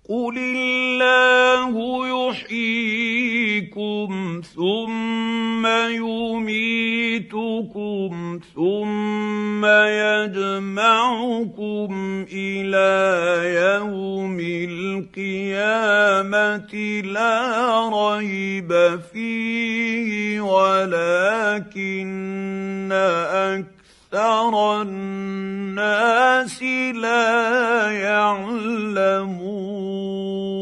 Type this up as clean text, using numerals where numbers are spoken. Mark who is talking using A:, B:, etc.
A: قل الله يحييكم ثم يميتكم ثم يجمعكم إلى يوم القيامة لا ريب فيه ولكن أكثر الناس لا يعلمون.